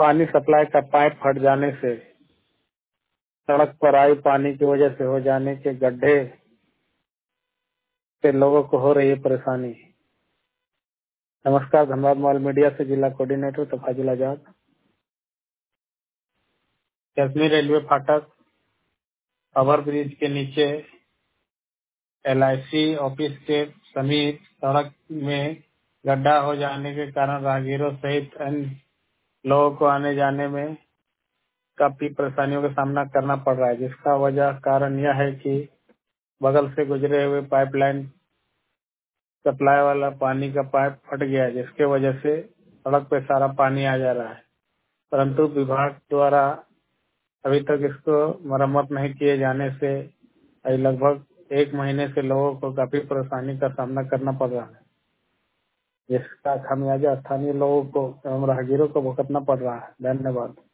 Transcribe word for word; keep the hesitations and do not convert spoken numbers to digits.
पानी सप्लाई का पाइप फट जाने से सड़क पर आई पानी की वजह से हो जाने के गड्ढे से लोगों को हो रही है परेशानी। नमस्कार, धनबाद मॉल मीडिया से जिला कोऑर्डिनेटर तफाजुल आजाद। कश्मीर रेलवे फाटक ओवर ब्रिज के नीचे एल आई सी ऑफिस के समीप सड़क में गड्ढा हो जाने के कारण राहगीरों सहित अन्य लोगों को आने जाने में काफी परेशानियों का सामना करना पड़ रहा है, जिसका वजह कारण यह है कि बगल से गुजरे हुए पाइपलाइन सप्लाई वाला पानी का पाइप फट गया, जिसके वजह से सड़क पे सारा पानी आ जा रहा है। परंतु विभाग द्वारा अभी तक इसको मरम्मत नहीं किए जाने से अभी लगभग एक महीने से लोगों को काफी परेशानी का सामना करना पड़ रहा है, जिसका खामियाजा स्थानीय लोगों को एवं राहगीरों को भुगतना पड़ रहा है। धन्यवाद।